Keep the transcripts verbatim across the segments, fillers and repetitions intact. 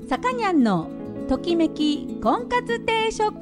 さかにゃんのときめき婚活定食。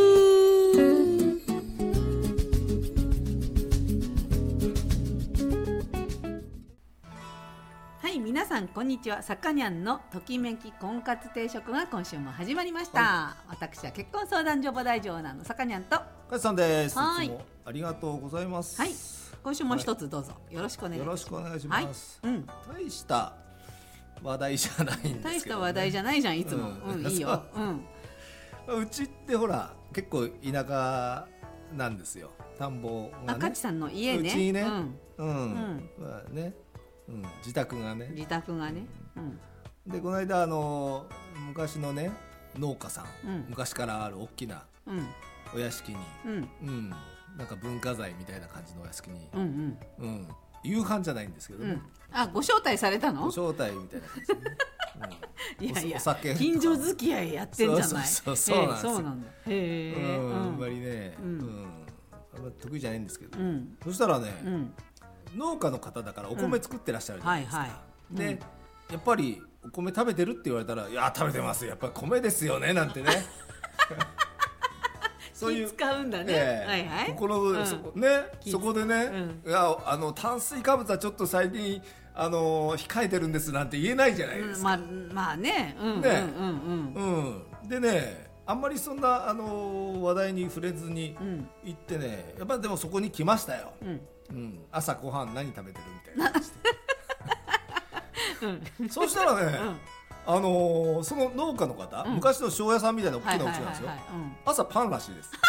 はい、皆さんこんにちは。さかにゃんのときめき婚活定食が今週も始まりました、はい、私は結婚相談所母大長男のさかにゃんとかじさんです。 はい、 いつもありがとうございます。 はい、今週も一つどうぞよろしくお願いします。 よろしくお願いします、 はい、うん、 大した話題じゃないんですけど、ね、 大した話題じゃないじゃんいつも、うんうん、いいよ、 うん、うちってほら結構田舎なんですよ。田んぼがね、 かちさんの家ね、 うちね、 うんうんうんまあねうん、自宅がね自宅がね、 うん、でこの間あの昔のね農家さん、うん、昔からある大きなお屋敷に、うんうん、なんか文化財みたいな感じのお屋敷に、うんうんうん、夕飯じゃないんですけどね、うん、 あご招待されたの？ ご招待みたいな感じで、ねうん、いやいやお酒近所付き合いやってんじゃない。 そうそうそうそうなんですよ。 そうなんだ。へー、うん、 あんまりね、うんうん、あんまり得意じゃないんですけど、うん、そしたらね、うん農家の方だからお米作ってらっしゃるじゃないですか、うんはいはい、で、うん、やっぱりお米食べてるって言われたらいや食べてますよやっぱり米ですよねなんてねそういう気使うんだね、えーはいはい、 心、うん、そ, ね、そこでね、うん、いやあの炭水化物はちょっと最近あの控えてるんですなんて言えないじゃないですか、 うん、まあ、まあね、うんね、 うんうんうん、でねあんまりそんなあの話題に触れずに行ってね、うん、やっぱりでもそこに来ましたよ、うんうん、朝ごはん何食べてるみたいな感じで、うん、そうしたらね、うん、あのー、その農家の方、うん、昔の庄屋さんみたいな大きな家なんですよ。朝パンらしいです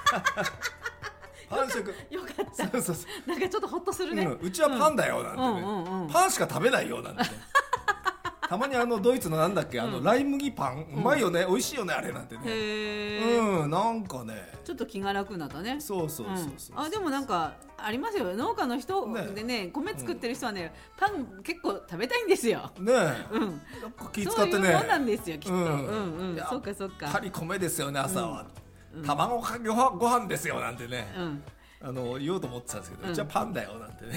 パン食よかった。 そうそうそうなんかちょっとホッとするね、 うん、うちはパンだよなんてね、うんうんうんうん、パンしか食べないよなんてねたまにあのドイツのなんだっけあの、うん、ライ麦パンうまいよね、うん、美味しいよねあれなんてね。へー、うん、なんかねちょっと気が楽になったね。 そうそうそうそう、 うん、あでもなんかありますよ農家の人で ね, ね米作ってる人はね、うん、パン結構食べたいんですよねえ、うん、 気使ってねそういうもんなんですよきっと、うんうんうん、そうかそうかやっぱり米ですよね朝は、うん、卵かけご飯ですよなんてね、うん、あの言おうと思ってたんですけど、うん、うちはパンだよなんてね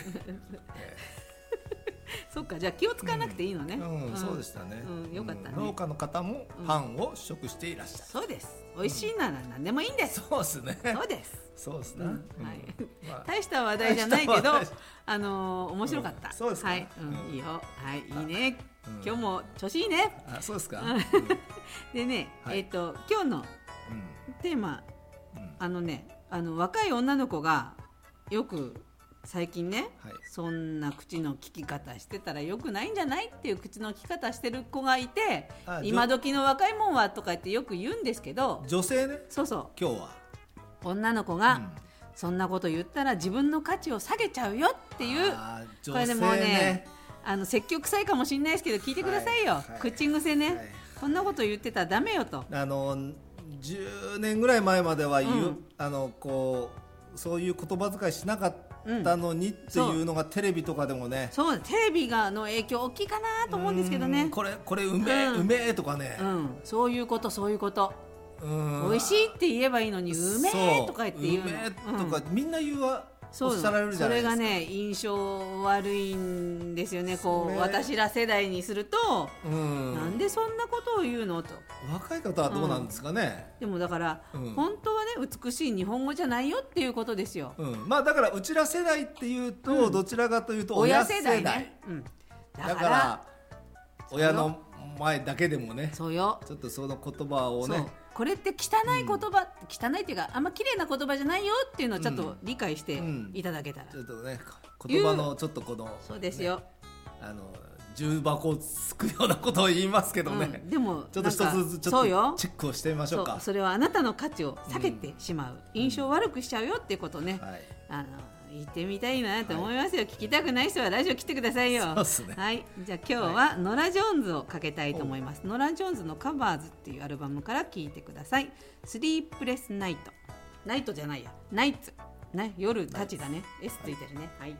そっかじゃあ気を使わなくていいのね、 うんうん、そうでしたね、 うん、よかったね、 農家の方もパンを試食していらっしゃる、 そうです。美味しいなら何でもいいんです、 そうですねそうですそうですね、うんはいまあ、大した話題じゃないけどあのー、面白かった、 うん、そうですか、 はいうん、いいよはいいいね、うん、今日も調子いいね。 あそうですかでね、はい、えっと今日のテーマ、うん、あのねあの若い女の子がよく最近ね、はい、そんな口の利き方してたらよくないんじゃないっていう口の利き方してる子がいて、今時の若いもんはとか言ってよく言うんですけど、 女性ね、 そうそう今日は女の子が、うん、そんなこと言ったら自分の価値を下げちゃうよっていう、これでもうねあの積極臭いかもしれないですけど聞いてくださいよ、はいはい、口癖ね、はい、こんなこと言ってたらダメよと。 あのじゅうねんぐらい前までは言う、うん、あのこうそういう言葉遣いしなかったたのにっていうのがテレビとかでもね、 そうテレビがの影響大きいかなと思うんですけどね。 これこれうめえ、うん、うめえとかね、 うん、そういうことそういうこと、うん美味しいって言えばいいのにうめえとか言って言うの、うめえとか、うん、みんな言うわおっしゃられるじゃないですか。それがね印象悪いんですよね。こう私ら世代にすると、うん、なんでそんなことを言うのと。 若い方はどうなんですかね、 うん、でもだから、うん、本当はね美しい日本語じゃないよっていうことですよ、 うんまあ、だからうちら世代っていうと、うん、どちらかというと親世代、親世代ね、うん、だから、だから親の前だけでもねそうよちょっとその言葉をねこれって汚い言葉、うん、汚いっていうかあんま綺麗な言葉じゃないよっていうのをちょっと理解していただけたら、 うんうん、ちょっとね言葉のちょっとこの、ね、 そうですよあの重箱をつくようなことを言いますけどね、 うん、でもちょっと一つずつちょっとチェックをしてみましょうか。 そう、それはあなたの価値を下げてしまう、うん、印象を悪くしちゃうよっていうことをね、はい、あの言ってみたいなと思いますよ、はい、聞きたくない人はラジオ来てくださいよ。 そうですね、 はい、じゃあ今日はノラ・ジョーンズをかけたいと思います。ノラ・ジョーンズのカバーズっていうアルバムから聴いてください。スリープレスナイト、ナイトじゃないやナイツ、ね、夜たちだね S ついてるね。はい、はい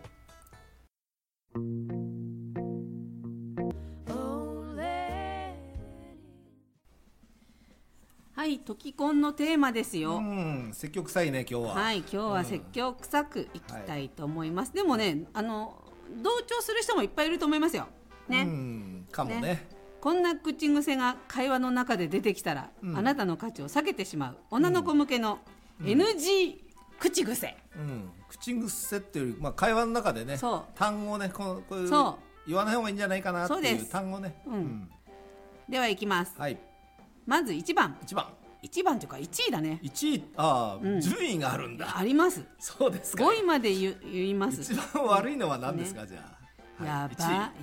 はい、トキコンのテーマですよ。 うん、積極臭いね今日は。 はい、今日は積極臭くいきたいと思います、うんはい、でもねあの同調する人もいっぱいいると思いますよ、ね、 うんかも ね, ねこんな口癖が会話の中で出てきたら、うん、あなたの価値を下げてしまう女の子向けの エヌジー 口癖、 うんうん、口癖っていうより、まあ、会話の中でね単語をねこうこういう言わない方がいいんじゃないかなっていう単語ね、 うんうん、ではいきます、 はい、 まずいちばんいちばんいちばんというかいちいだね。 いちい、ああ、うん、順位があるんだ。 あります。 そうですか。 ごいまで 言, 言います。 一番悪いのは何ですか、ね、じゃあ、はい、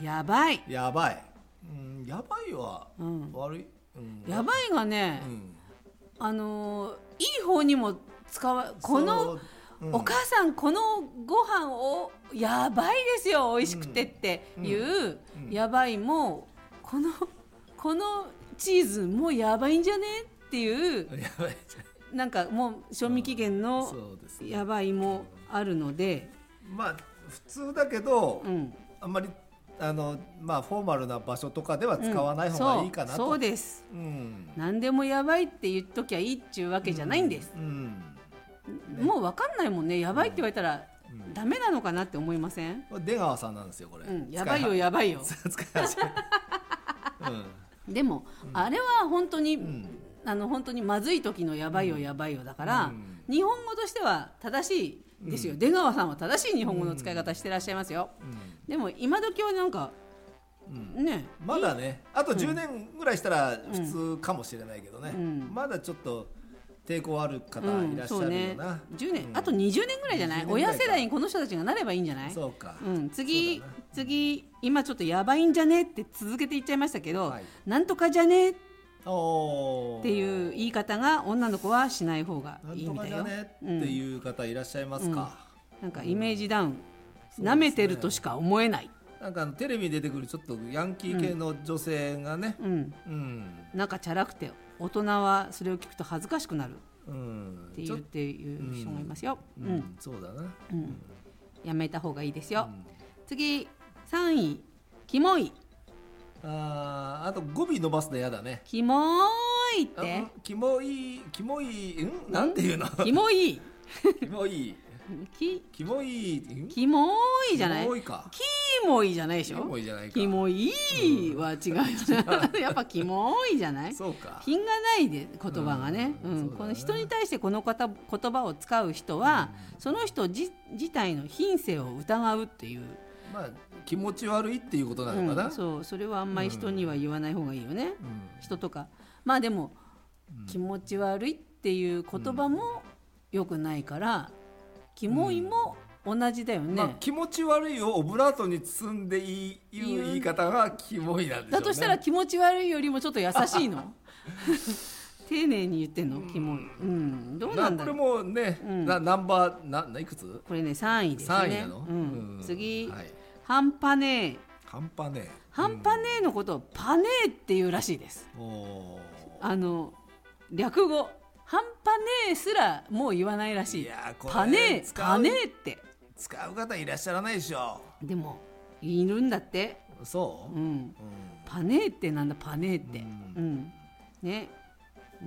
やばいやばい、うん、やばいは悪い、 うん、やばいがね、うん、あのー、いい方にも使わこの、うん、お母さんこのご飯をやばいですよ美味しくてっていう、うんうん、やばいもこのこのチーズもうやばいんじゃねっていうやばいなんかもう賞味期限のやばいもあるので、 まあ普通だけど、うん、あんまりあの、まあ、フォーマルな場所とかでは使わない方がいいかなと、 うん、そう、そうです、うん、何でもやばいって言っときゃいいっていうわけじゃないんです、うんうんね、もう分かんないもんね。やばいって言われたら、うん、ダメなのかなって思いません？ 出川さんなんですよこれ、 うん、やばいよやばいよ使い始め、うん、でも、うん、あれは本当に、うん、あの本当にまずい時のやばいよやばいよだから、うん、日本語としては正しいですよ、うん、出川さんは正しい日本語の使い方してらっしゃいますよ、うん、でも今時はなんか、うん、ねまだねあとじゅうねんぐらいしたら普通かもしれないけどね、うん、まだちょっと抵抗ある方いらっしゃるよな、うんね、 じゅうねん、うん、あとにじゅうねんぐらいじゃない？親世代にこの人たちがなればいいんじゃない？ そうか、 うん、次次今ちょっとやばいんじゃねって続けて言っちゃいましたけど、はい、なんとかじゃねっていう言い方が女の子はしない方がいいみたいよ。 なんとかじゃねっていう方いらっしゃいますか、 うん、なんかイメージダウン、うん、舐めてるとしか思えない。 なんかテレビに出てくるちょっとヤンキー系の女性がね、うんうん、なんかチャラくて大人はそれを聞くと恥ずかしくなるって言っていう人もいますよ、 うんうんうん、そうだな、うん、 やめた方がいいですよ、うん、次さんいキモい。 ああと語尾伸ばすのやだね。 キモいってキモいキモいんなんていうのキモいキモいきキモいキモいじゃない。 キモいかキモいじゃないでしょ。 キモいじゃないか。 キモいは違う、うん、やっぱキモいじゃない。 そうか品がないで言葉がね、うんうん、この人に対してこの言葉を使う人は、うん、その人自体の品性を疑うっていう、 まあ気持ち悪いっていうことなのかな、 うん、そうそれはあんまり人には言わない方がいいよね、うん、人とかまあでも、うん、気持ち悪いっていう言葉も良くないから、キモいも同じだよね、 まあ、気持ち悪いをオブラートに包んでいいいう言い方がキモいなんでしょうね。 だとしたら気持ち悪いよりもちょっと優しいの丁寧に言ってんの、キモい、うん、どうなんだろう。 これもね、うん、なナンバー な, ないくつこれねさんいですね。 さんいなの、うんうん、次、はい、半端ねえ。 半端ねえ半端ねえのことをパネーっていうらしいです。おあの略語半端ねえすらもう言わないらしい。いやこれパネーパネーって使う方いらっしゃらないでしょ。 でもいるんだって。 そう、うんうん、 パネーってなんだパネーって、うんうん、ね、うん、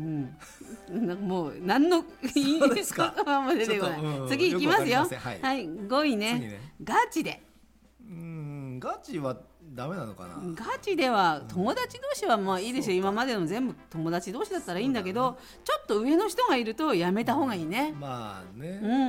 もう何の言葉も出てこない、うん、次いきますよ。はい、はい、ごい ね, ねガチで。 うーんガチはダメなのかな。 ガチでは友達同士はまあいいですよ、うん、今までの全部友達同士だったらいいんだけど、ね、ちょっと上の人がいるとやめた方がいいね、 うん、まあね、うんうん、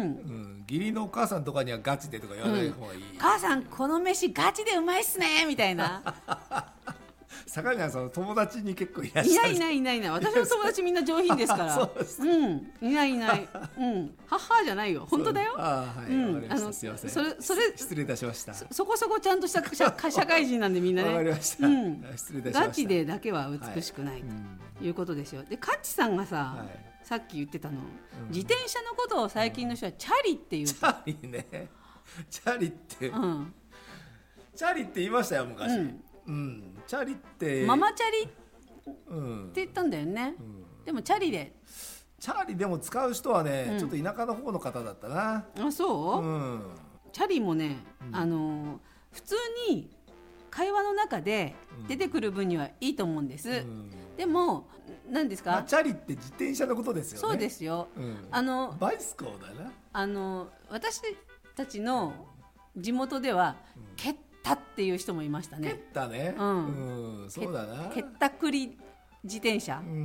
義理のお母さんとかにはガチでとか言わない方がいい、 うん、母さんこの飯ガチでうまいっすねみたいな坂上さんの友達に結構いらっしゃる。 いないいないいない、私の友達みんな上品ですからそうです、うん、いないいない、うん、母じゃないよ本当だよ。 あ、はい、うん、わかりました。すいません、それそれ失礼いたしました。 そ, そこそこちゃんとした社会人なんでみんなね。 わかりました、うん、失礼いたしました。 ガチでだけは美しくない、はい、ということですよ。でカッチさんがさ、はい、さっき言ってたの、うん、自転車のことを最近の人はチャリっていう、うん、チャリねチャリって、うん、チャリって言いましたよ昔、うんうん、チャリってママチャリって言ったんだよね、うん、でもチャリでチャリでも使う人はね、うん、ちょっと田舎の方の方だったな。 あそう、うん、チャリもね、うん、あの普通に会話の中で出てくる分にはいいと思うんです、うん、でも何ですか、まあ、 チャリって自転車のことですよね。 そうですよ、うん、あのバイスコーだな。 あの私たちの地元では、うん、けったタっていう人もいましたね。 ケッタね、うん、うん、そうだな。 ケッタクリ自転車、うん、うん、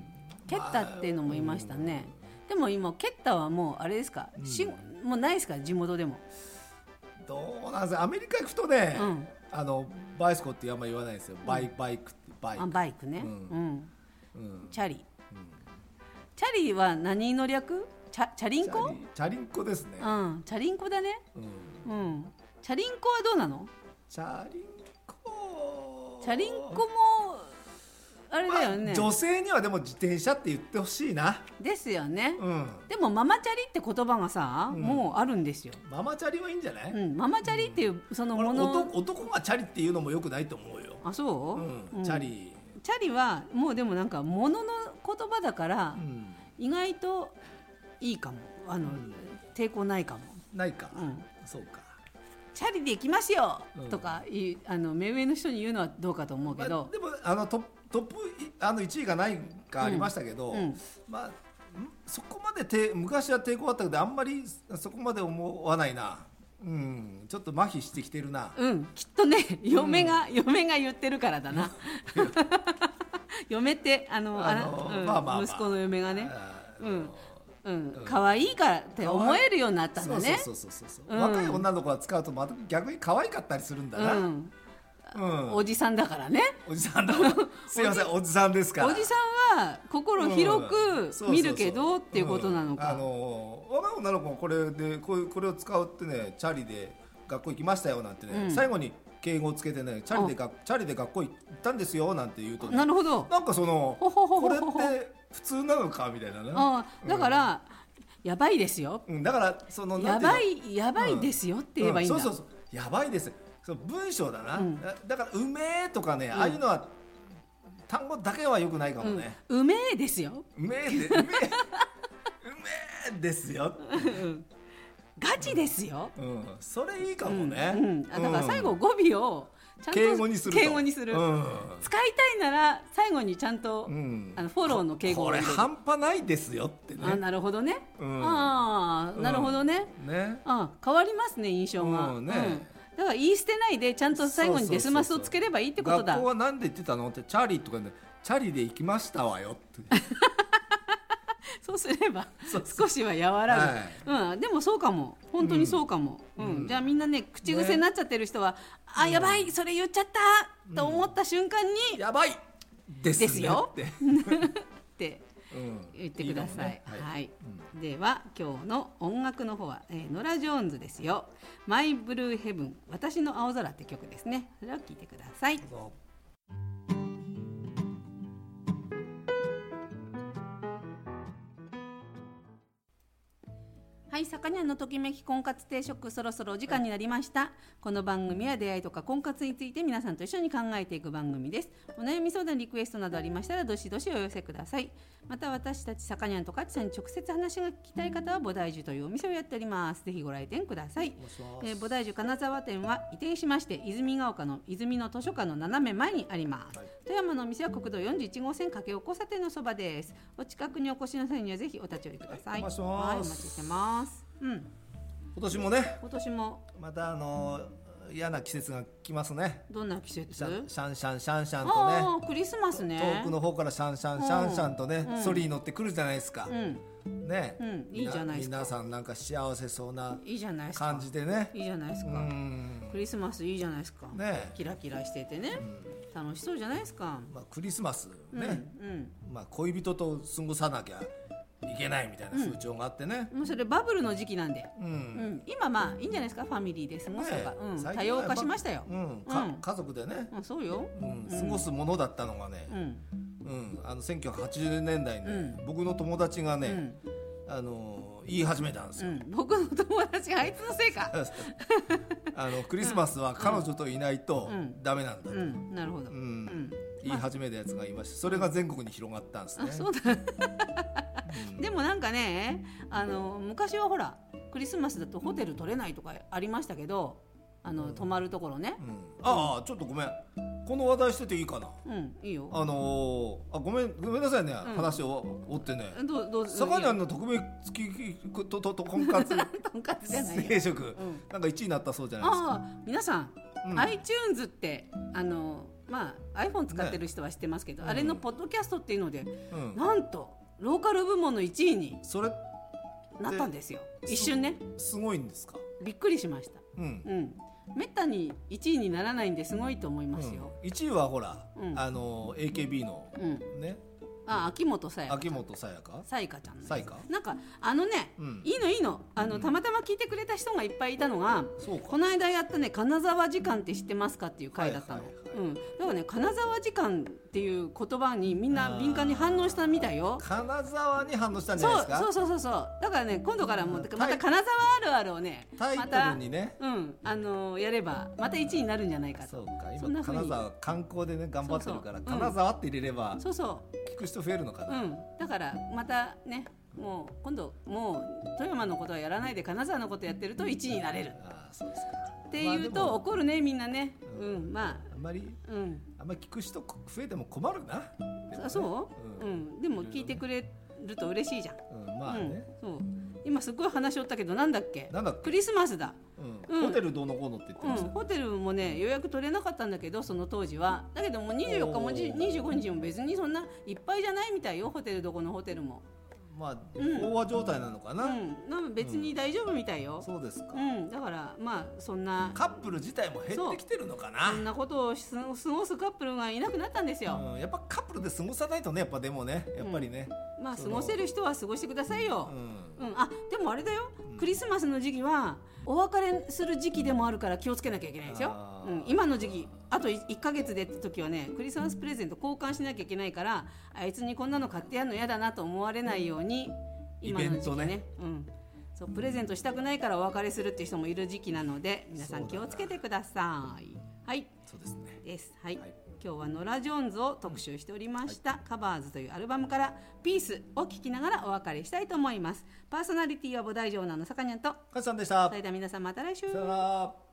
ケッタっていうのもいましたね、まあ、でも今ケッタはもうあれですか、うん、しもうないですか、地元でも。 どうなんですか、アメリカ行くとね、うん、あのバイスコってあんまり言わないですよ、バイ、うん、バイクってバイク、 あバイクね、うんうんうん、チャリ、うん、チャリは何の略？チャ、チャリンコ？ チャリンコですね、 うん、チャリンコだね、うんうん、チャリンコはどうなの？ チャリンコチャリンコもあれだよね、まあ、 女性にはでも自転車って言ってほしいな。 ですよね、うん、でもママチャリって言葉がさ、うん、もうあるんですよ。 ママチャリはいいんじゃない、 うん、ママチャリっていうそのもの、 うん、男がチャリっていうのもよくないと思うよ。 あ、そう、 うん、チャリチャリはもうでもなんかものの言葉だから、うん、意外といいかも、あの、うん、抵抗ないかも。 ないか、うん、そうか。 チャリで行きますよ、うん、とかいあの目上の人に言うのはどうかと思うけど、 まあ、でもあのトップ、トップあのいちいがないかありましたけど、うんうん、まあ、そこまでて昔は抵抗あったけどあんまりそこまで思わないな。うん、ちょっと麻痺してきてるな。 うん、きっとね、嫁が、うん、嫁が言ってるからだな。嫁ってあの、あの、うん、まあまあまあ、息子の嫁がね、うん。うん、可愛いからって思えるようになったんだね。 そうそうそうそう、うん、若い女の子が使うとまた逆に可愛かったりするんだな、うんうん、おじさんだからね。 おじさんだすいません、おじさんですから。 おじさんは心広く見るけどっていうことなのか。 あの若い女の子がこれでこうこれを使うってね、チャリで学校行きましたよなんてね、うん、最後に敬語をつけてね、チャリでがチャリで学校行ったんですよなんて言うと、ね、 なるほど、 なんかそのこれって普通なのかみたいなね。 あ、だから、うん、やばいですよ、 うん、だからそのやばいやばいですよって言えばいいんだ、 うんうん、そうそうそう、やばいです、その文章だな、うん、だ, だからうめえとかね、うん、ああいうのは単語だけはよくないかもね、 うん、うめえですよ、 うめえでうめえうめえですよガチですよ、 うん、それいいかもね、 うんうん、だから最後語尾をちゃんと敬語にすると、 敬語にする、うん、使いたいなら最後にちゃんと、うん、あのフォローの敬語をこれ半端ないですよってね。 あ、なるほどね、うん、ああ、なるほどね、うん、ね、あ、変わりますね、印象が、うんね、うん、だから言い捨てないでちゃんと最後にデスマスをつければいいってことだ。 学校は何で言ってたのって、チャリとかね、チャリで行きましたわよってそうすれば少しは和らぐ、はい、うん、でもそうかも、本当にそうかも、うんうん、じゃあみんなね、口癖になっちゃってる人は、ね、あ、やばい、それ言っちゃった、うん、と思った瞬間に、 やばいですねですよってって言ってください、うん、いいね、はい、はい、うん、では今日の音楽の方は、えー、ノラ・ジョーンズですよ。マイ・ブルー・ヘブン、私の青空って曲ですね。それを聴いてください。はい、さかにゃんのときめき婚活定食、そろそろお時間になりました。この番組は出会いとか婚活について皆さんと一緒に考えていく番組です。お悩み相談、リクエストなどありましたらどしどしお寄せください。また私たちさかにゃんとかちさんに直接話が聞きたい方は菩提樹というお店をやっております。ぜひご来店ください。えー、菩提樹金沢店は移転しまして泉ヶ丘の泉の図書館の斜め前にあります、はい、富山のお店は国道よんじゅういち号線掛尾交差点のそばです。お近くにお越しの際にはぜひお立ち寄りください。 はい、 はい、お待ちしてます。うん、 今年もね、 今年もまたあのー、嫌な季節が来ますね。 どんな季節？ シャンシャンシャンシャンシャンとね、 あ、クリスマスね、 遠くの方からシャンシャンシャンシャンとね、うん、ソリに乗ってくるじゃないですか、うん、ね、 うん、いいじゃないですか。 皆さんなんか幸せそうな感じでね、 いいじゃないですか、うん、クリスマスいいじゃないですか、ね、キラキラしててね、うん、楽しそうじゃないですか、 まあ、クリスマスね、うんうん、まあ、恋人と過ごさなきゃいけないみたいな風潮があってね、 うん、もうそれバブルの時期なんで、うんうん、今まあいいんじゃないですか、ファミリーで過ごすとか、ね、うん、多様化しましたよ、うんうん、 家族でね、 うん、そうよ、 うん、過ごすものだったのがね、うんうん、あのせんきゅうひゃくはちじゅうねんだいに、ね、うん、僕の友達がね、うん、あの言い始めたんですよ、うん、 僕の友達があいつのせいかあのクリスマスは彼女といないとダメなんだと、うんうん、 なるほど、うんうん、 言い始めたやつがいまして、それが全国に広がったんですね。 あ、そうだでもなんかね、あの昔はほらクリスマスだとホテル取れないとかありましたけど、あの、うん、泊まるところね、うん、 ああ、ちょっとごめん、この話題してていいかな。 うん、いいよ。 あのー、あ、ごめんごめんなさいね、うん、話を追ってね、 どうどうさかにゃんの特命付きととと婚活婚活じゃないよ定食、うん、なんかいちいになったそうじゃないですか。 ああ、皆さんうん、iTunes ってあの、まあ、iPhone 使ってる人は知ってますけど、ね、あれのポッドキャストっていうので、うん、なんとローカル部門のいちいになったんですよ。一瞬ね。 すごいんですか？ びっくりしました。うん、うん、めったにいちいにならないんですごいと思いますよ。 うん、いちいはほら、うん、あの エーケービー の、うん、ね。 あ、秋元さやか秋元さやかさやかちゃんのさやかなんかあのね、うん、いいのいいのあの、うん、たまたま聞いてくれた人がいっぱいいたのが、この間やったね金沢時間って知ってますかっていう回だったの、はいはいはい、うん、だからね金沢時間っていう言葉にみんな敏感に反応したみたいよ。 金沢に反応したんじゃないですか。 そうそうそうそうだからね今度からもまた金沢あるあるをねタイトルにね、 また、うん、あのー、やればまたいちいになるんじゃないかと。 そうか今金沢観光でね頑張ってるから、そうそう、金沢って入れれば、うん、そうそう聞く人増えるのかな、 うん、だからまたねもう今度もう富山のことはやらないで金沢のことやってるといちいになれる。 ああそうですかっていうと、まあ、怒るねみんなね、うん、うん、まああんまり、うん、あんまり聞く人増えても困るな、ね、 そう、うん、うん、でも聞いてくれると嬉しいじゃん、 うん、まあね、 うん、そう今すごい話しおったけどなんだっけなんだっけクリスマスだ、 うんうん、ホテルどうのこうのって言ってました、 うん、ホテルもね予約取れなかったんだけどその当時はだけどもうにじゅうよっかもにじゅうごにちも別にそんないっぱいじゃないみたいよホテルどこのホテルも。 まあ、飽和状態なのかな、 うん、なんか別に大丈夫みたいよ、うん、 そうですか、 うん、だからまあそんなカップル自体も減ってきてるのかな。 そ, そんなことを過ごすカップルがいなくなったんですよ、 うん、やっぱカップルで過ごさないとねやっぱでもねやっぱりね、 うん、まあ過ごせる人は過ごしてくださいよ、うんうん、あでもあれだよ、うん、クリスマスの時期はお別れする時期でもあるから気をつけなきゃいけないですよ、うん、今の時期あといっかげつでって時はねクリスマスプレゼント交換しなきゃいけないからあいつにこんなの買ってやるの嫌だなと思われないように今の時期 ね, ね、うん、そうプレゼントしたくないからお別れするっていう人もいる時期なので皆さん気をつけてください。はいそうですねです、はいはい、今日はノラ・ジョーンズを特集しておりました、うんはい、カバーズというアルバムからピースを聴きながらお別れしたいと思います。パーソナリティはボダイジョーナのさかにゃんとかつさんでした。 それでは皆さんまた来週。 さよなら。